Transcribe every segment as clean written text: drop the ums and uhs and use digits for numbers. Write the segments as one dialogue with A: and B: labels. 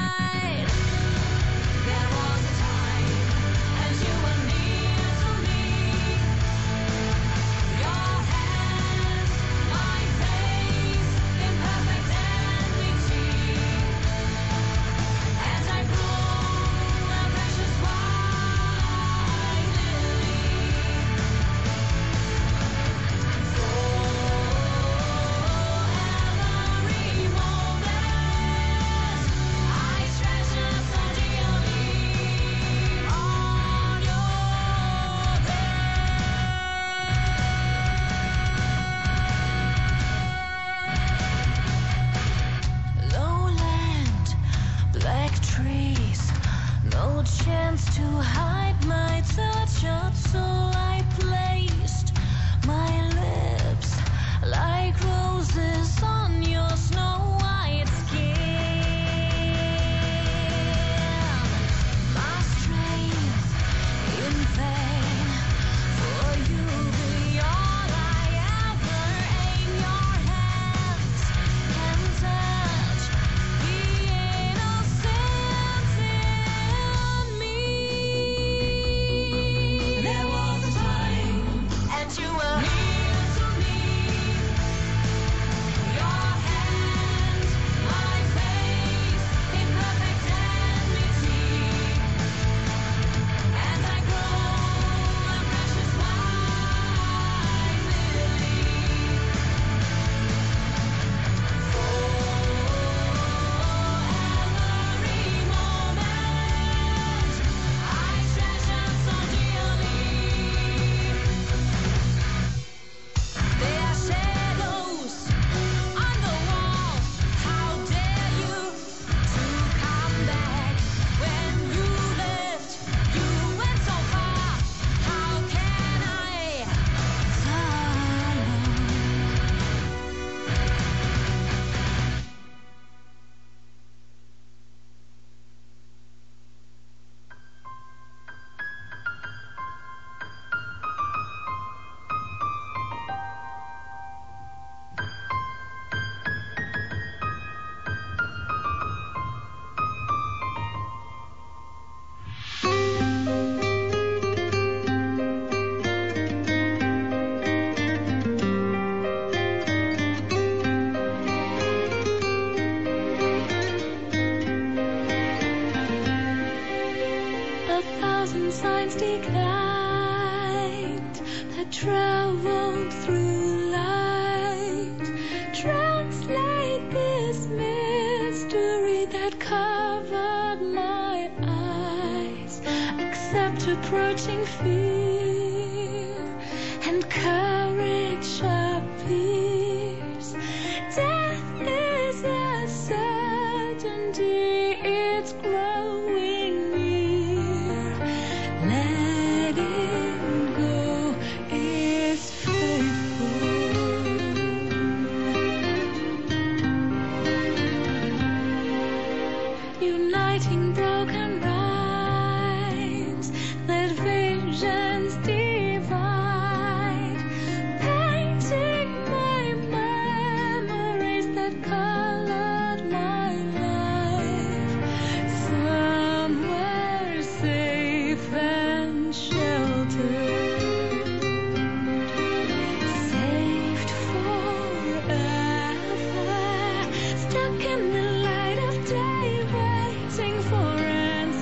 A: traveled through light, translate this mystery that covered my eyes, accept approaching fear, and courage appears. Death is a certainty, it's growing near. Let it go, it's faithful. Uniting broken rhymes, let visions divide, painting my memories that colored my life. Somewhere safe and sheltered, saved forever, stuck in the light of day, waiting for answers.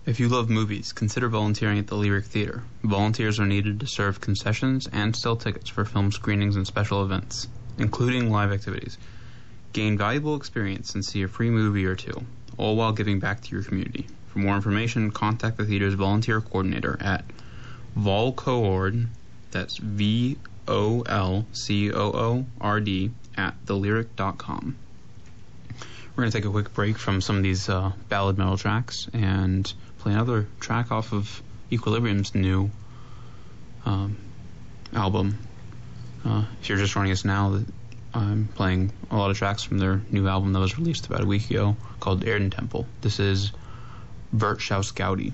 B: If you love movies, consider volunteering at the Lyric Theater. Volunteers are needed to serve concessions and sell tickets for film screenings and special events, including live activities. Gain valuable experience and see a free movie or two, all while giving back to your community. For more information, contact the theater's volunteer coordinator at volcoord, that's VOLCOORD, at thelyric.com. We're going to take a quick break from some of these ballad metal tracks and play another track off of Equilibrium's new album. If you're just joining us now, I'm playing a lot of tracks from their new album that was released about a week ago called Erden Temple. This is Wirtschaus Gaudi.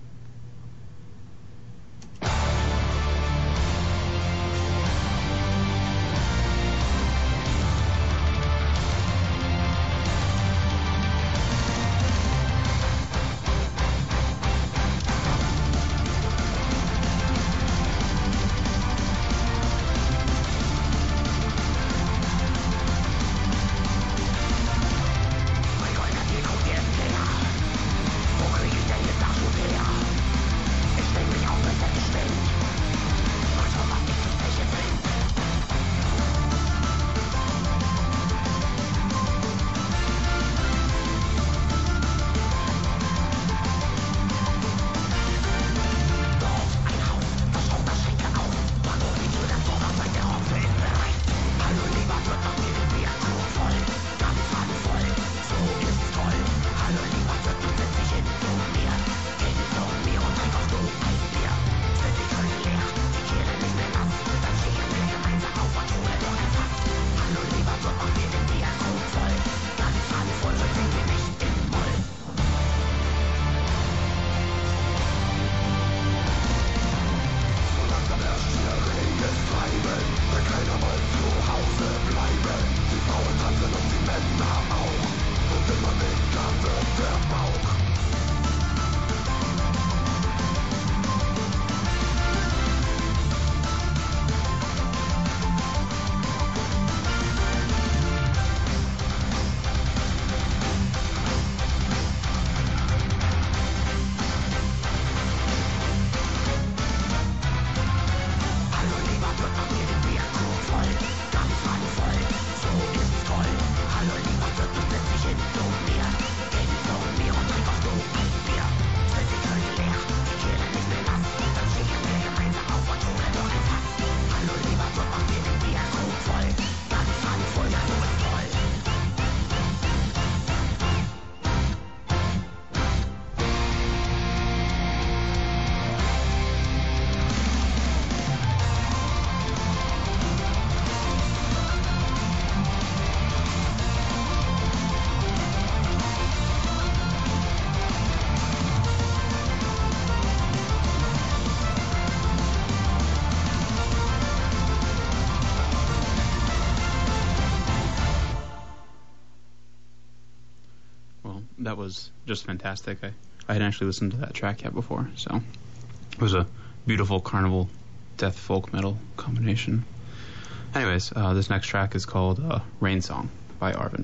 B: That was just fantastic. I hadn't actually listened to that track yet before, so it was a beautiful carnival death folk metal combination. Anyways, this next track is called Rain Song by Arvin.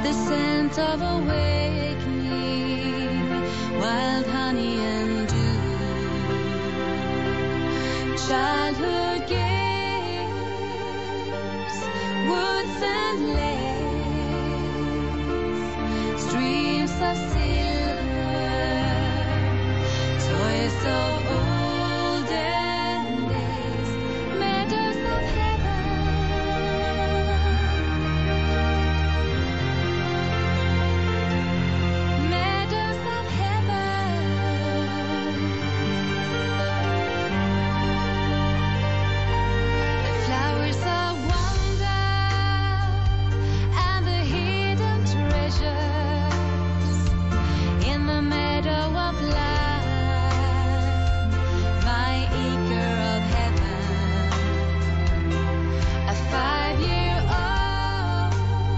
A: the scent of awakening, wild honey and dew, childhood games, woods and lakes, streams of silver, toys of olden days, meadows of heaven, meadows of heaven, the flowers of wonder and the hidden treasures in the meadow of life, my acre of heaven, a 5-year-old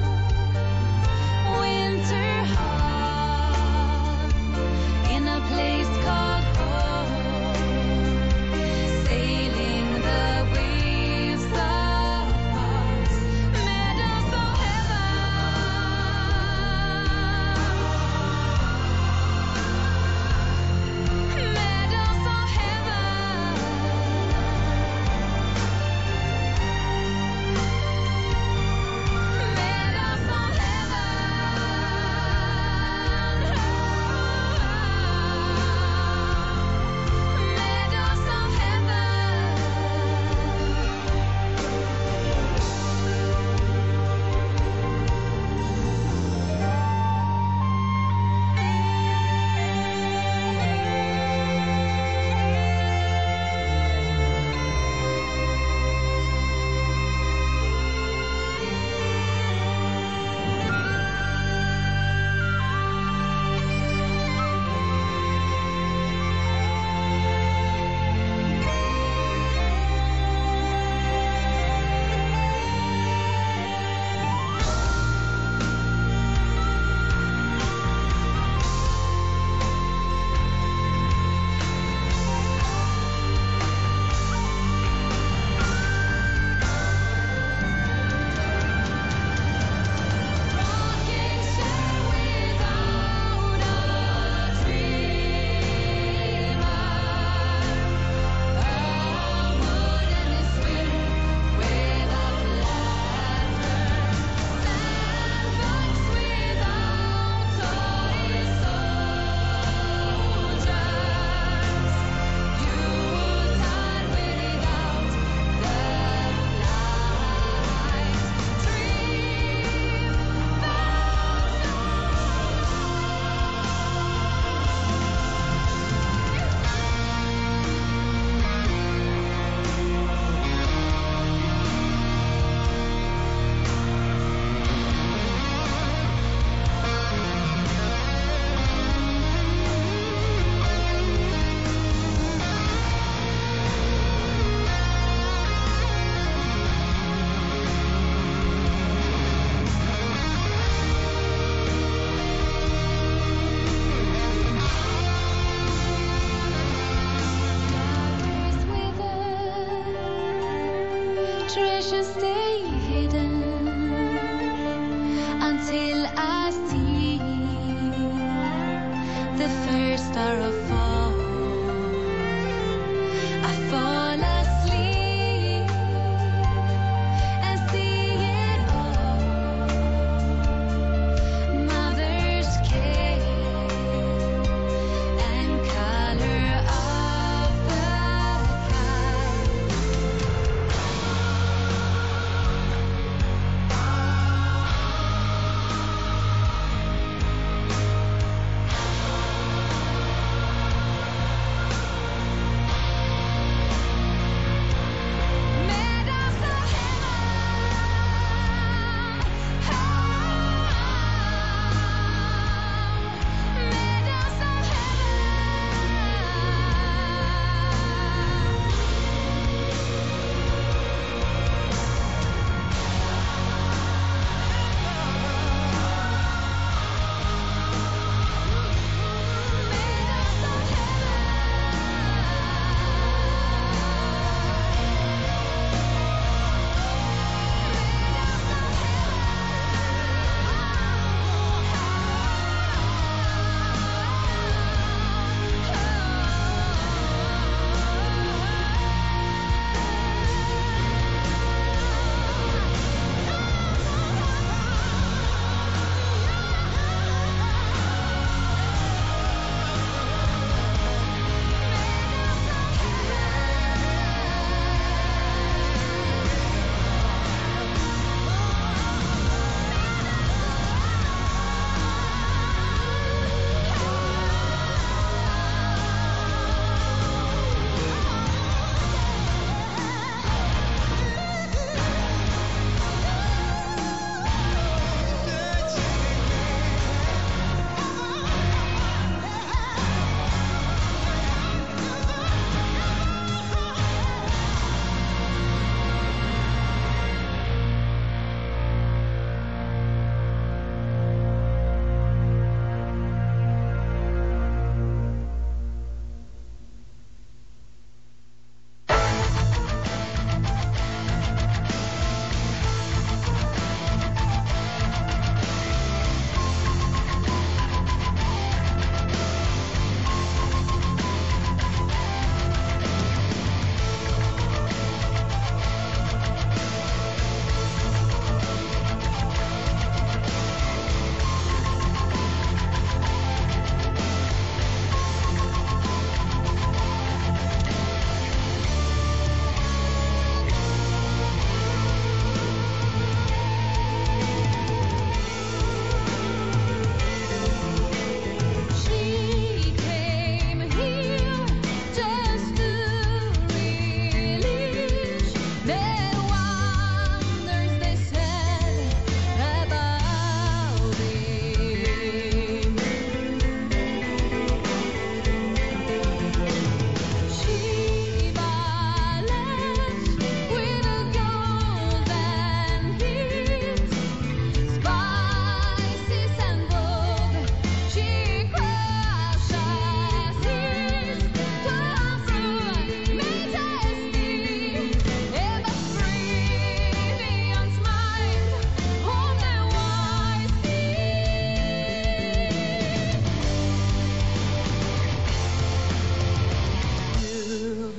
A: winter home in a place called home, sailing the waves of hearts, meadows of heaven, meadows of heaven, meadows of heaven, meadows of treasures stay hidden until I see the first star of fall. I fall asleep and see it all. Mother's care and color of the kite.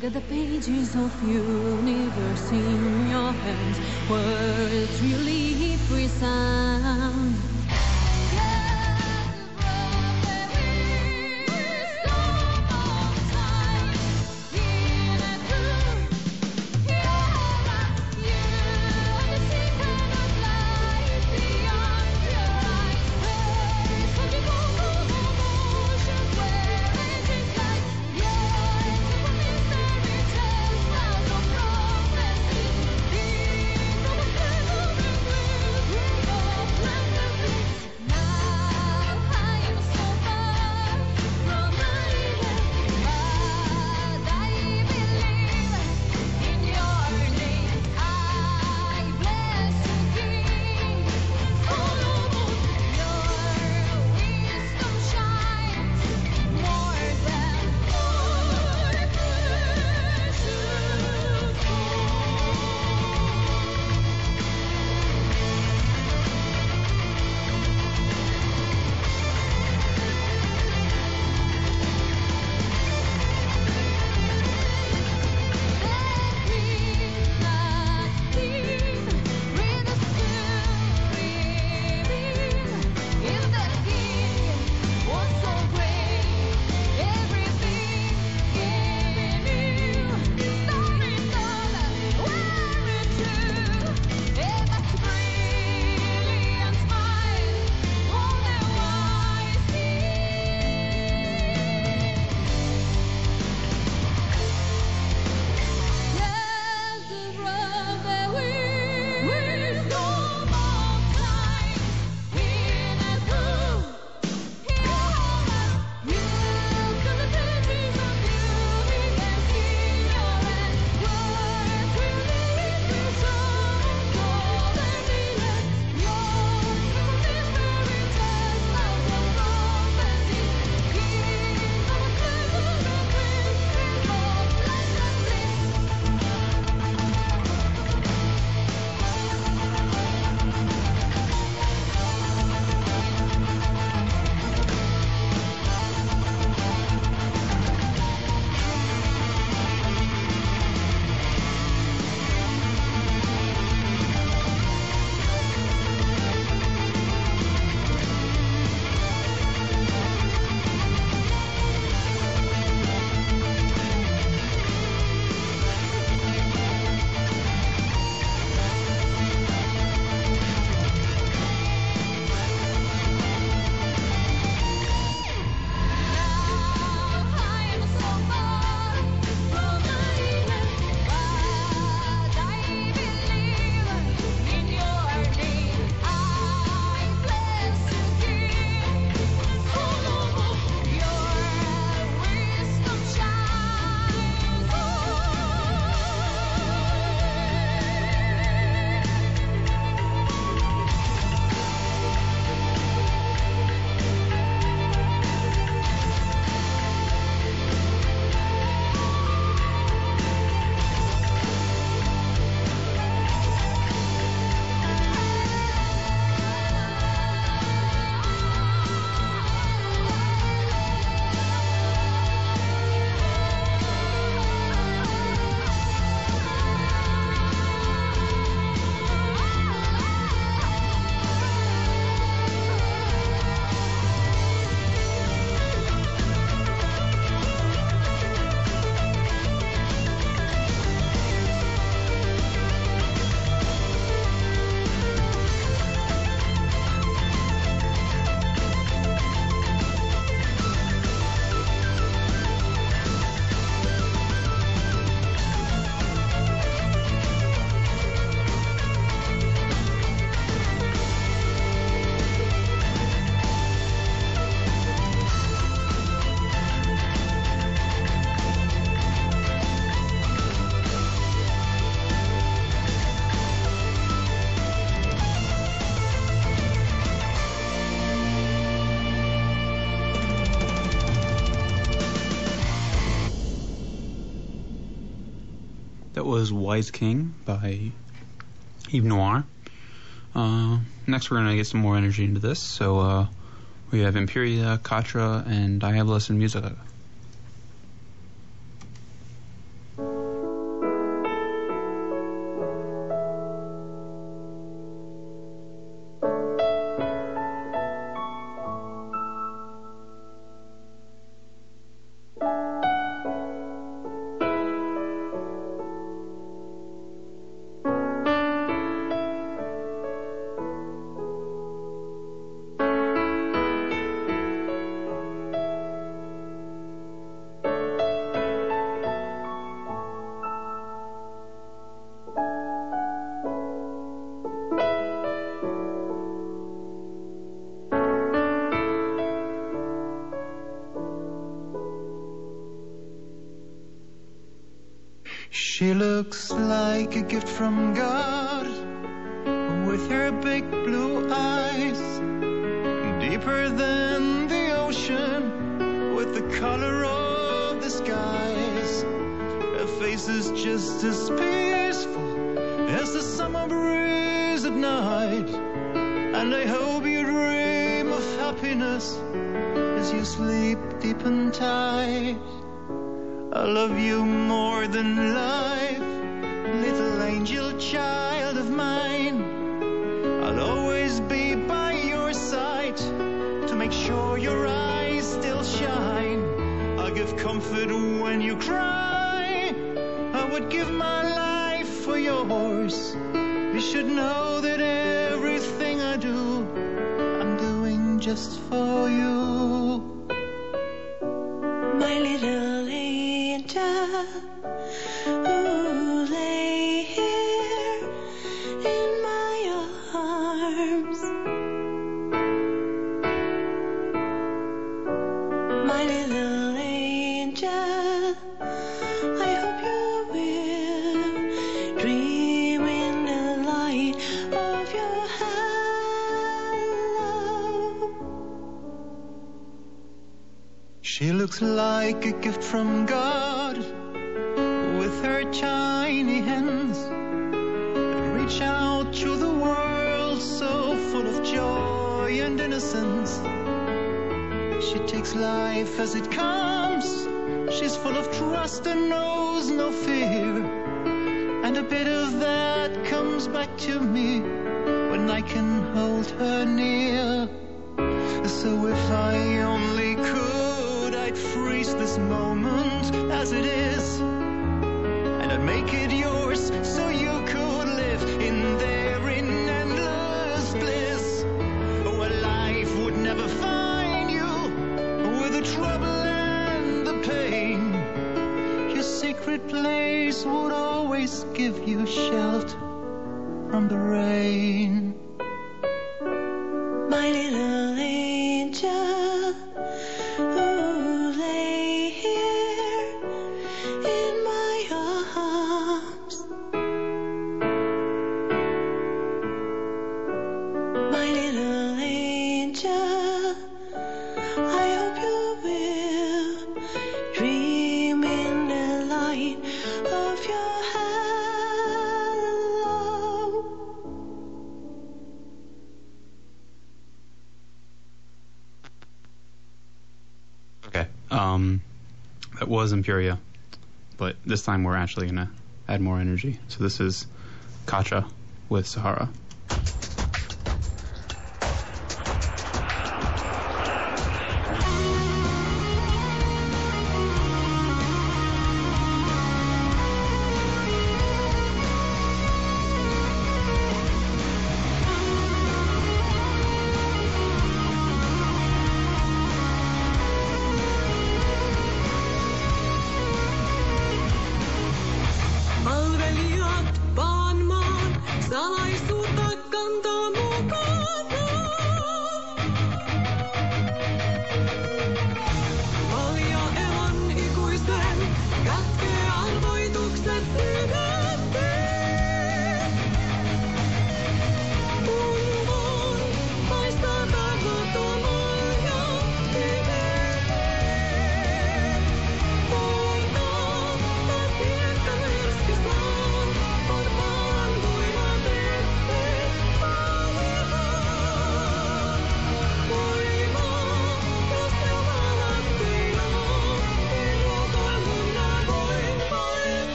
C: Got the pages of universe in your hands. Words really present.
B: That was Wise King by Yves Noir. Next we're going to get some more energy into this. So we have Imperia, Katra, and Diabolus and Musica.
D: like a gift from God, with her big blue eyes, deeper than the ocean, with the color of the skies. Her face is just as peaceful as the summer breeze at night, and I hope you dream of happiness as you sleep deep and tight. I love you more than life, little angel child of mine. I'll always be by your side to make sure your eyes still shine. I'll give comfort when you cry. I would give my life for yours. You should know that everything I do, I'm doing just for you.
E: My little angel, who lay here in my arms. My little angel, I hope you will dream in the light of your hello.
D: She looks like a gift from God, with her tiny hands that reach out to the world, so full of joy and innocence. She takes life as it comes. She's full of trust and knows no fear, and a bit of that comes back to me when I can hold her near. So if I only could, I'd freeze this moment as it is, and I'd make it yours so you could live in there in endless bliss, where life would never find you with the trouble and the pain. Your secret place would always give you shelter from the rain.
E: My little angel, who lay here in my arms. My little angel, I hope you will dream in the light of your hello.
B: Okay. That was Imperia, but this time we're actually going to add more energy. So this is Katja with Sahara.
F: Palvelijat baanmaan, salaisuutta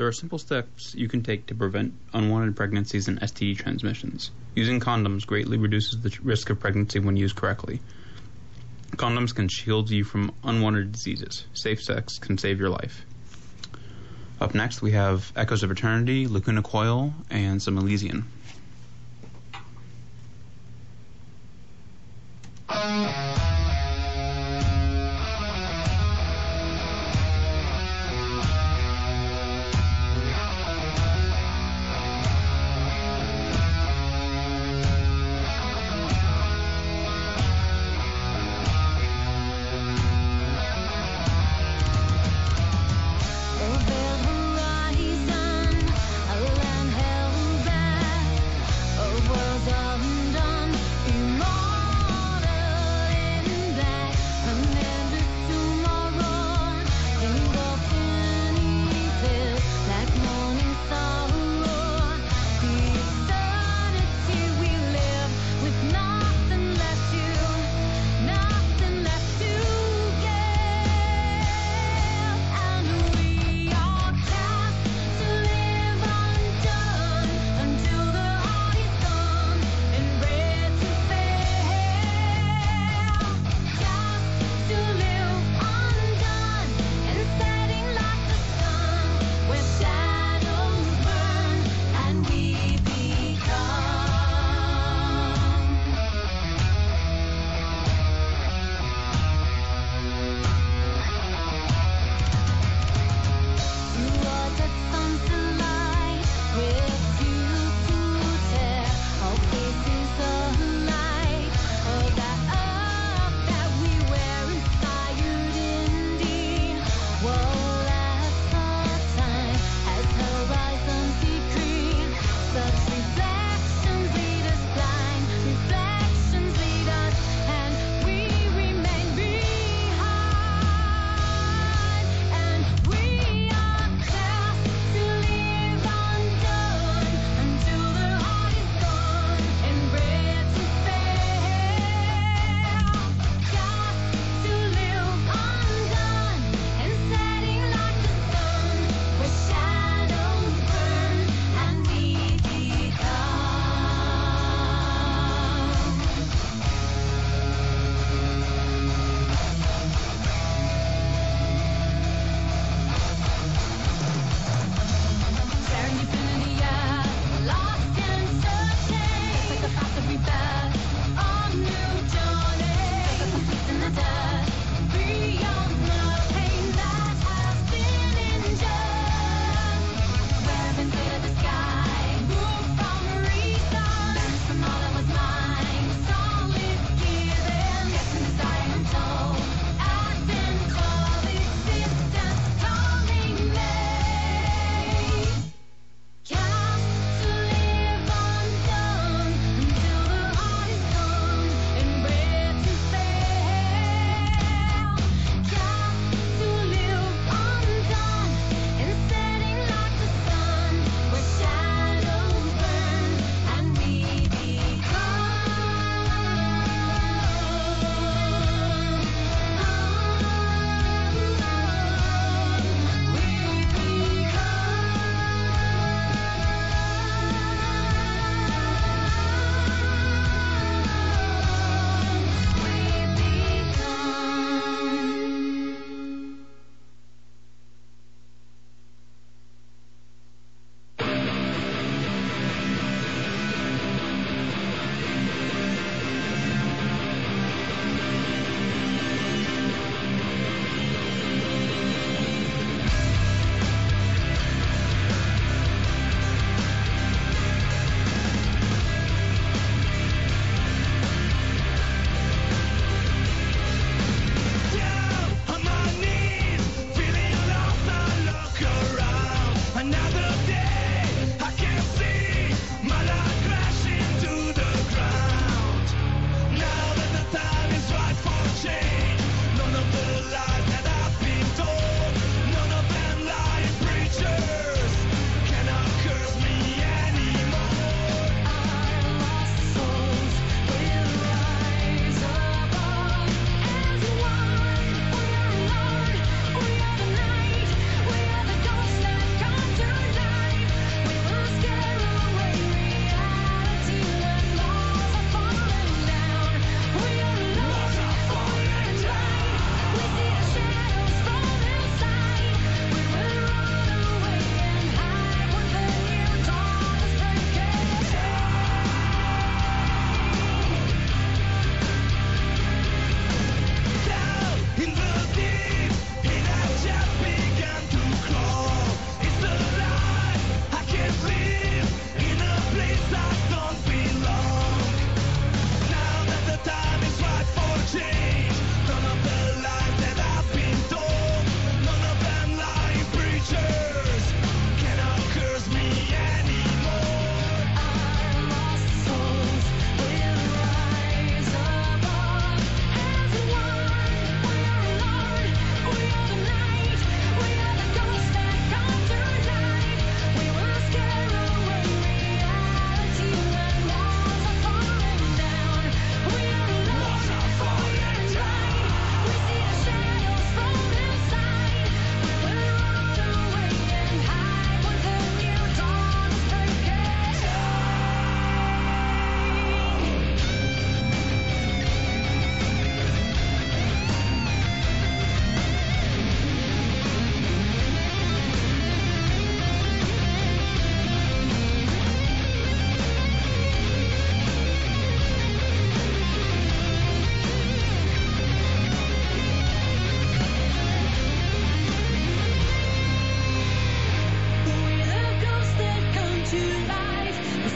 B: there are simple steps you can take to prevent unwanted pregnancies and STD transmissions. Using condoms greatly reduces the risk of pregnancy when used correctly. Condoms can shield you from unwanted diseases. Safe sex can save your life. Up next, we have Echoes of Eternity, Lacuna Coil, and some Elysian.
A: Over horizon, a land held back.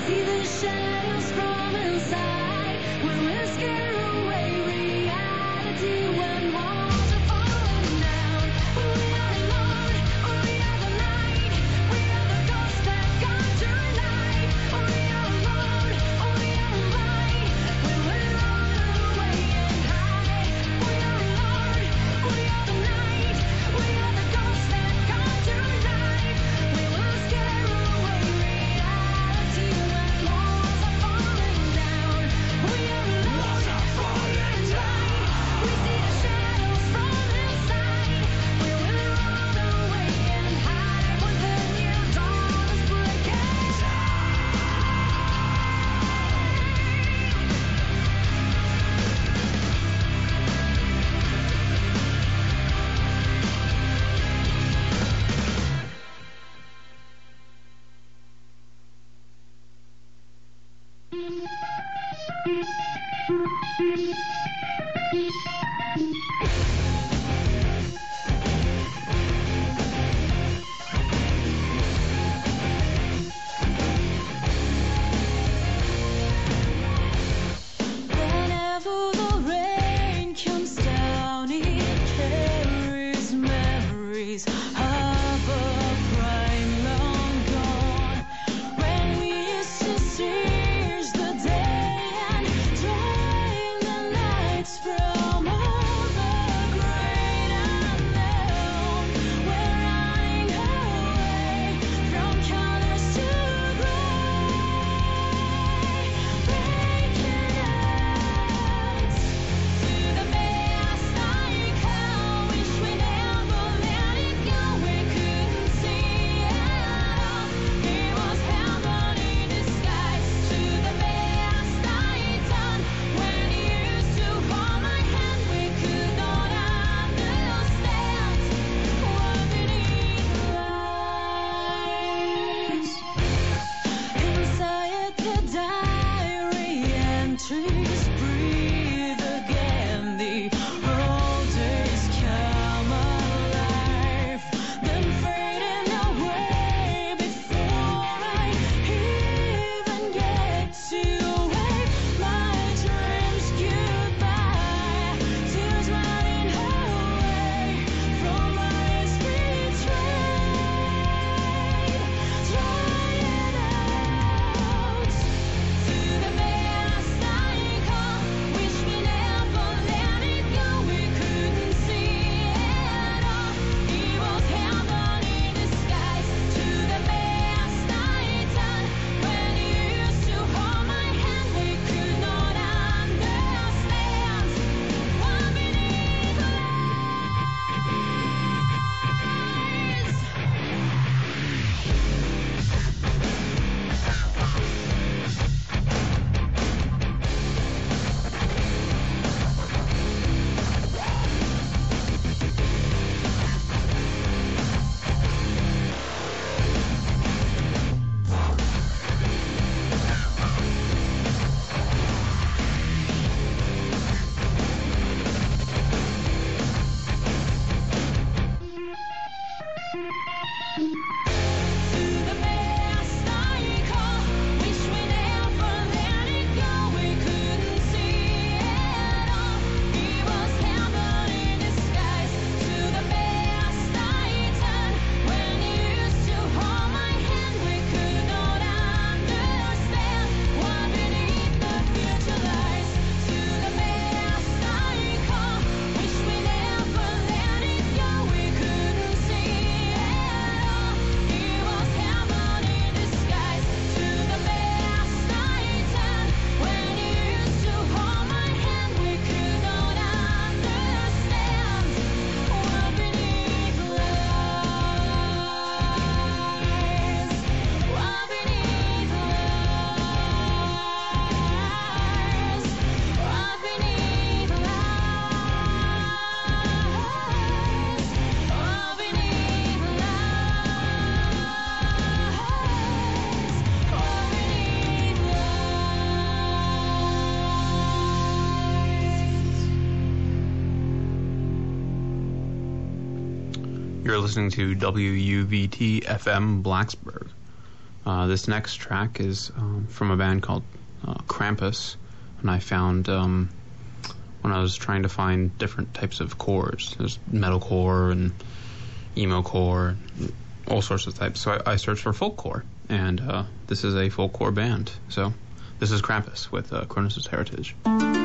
C: see the shadows from inside. We will scare away reality when walls are falling down. We are alone, we are the night. We are the ghosts that come tonight. We are alone, we are right. We will run away and hide. We are alone, we are the night. We are the ghosts that come tonight. We will scare away reality when walls are falling down. We are alone, and right. We see the shadows from inside. We will run away and hide when the new dawn is breaking. Whenever the rain comes down, it carries memories of a prime long gone. When we used to seize the day and drain the nights from all the great unknown. We're running away from colors to gray, breaking out to the past. I call, wish we never let it go. We couldn't see it all. It was heaven in disguise. To the best I done when you used to hold my hand. We could not understand what beneath lies. Inside the diary entries, breathe again. The old days come alive, then fading away before I even get to wave my dreams goodbye. Tears running away from eyes betrayed, drying out to the best I call. Wish we never let it go. We couldn't see it all. It was heaven in disguise. To the best I done when you used to hold my hand. We could not understand what beneath lies. To the best I call, wish we never let it go. We couldn't see it all. It was heaven in disguise. To the best I done when you used to hold my hand. We could not understand what beneath the future lies. To the best I call, wish we never let it go. We couldn't see it all. It was heaven in disguise. To the best I done when you used to hold my hand. We could not understand what beneath lies. What beneath lies. What beneath lies. What beneath
B: You're listening to WUVT FM Blacksburg. This next track is from a band called Krampus, and I found when I was trying to find different types of cores. There's metalcore and emo-core, all sorts of types. So I searched for folkcore, and this is a folkcore band. So this is Krampus with Cronus' Heritage.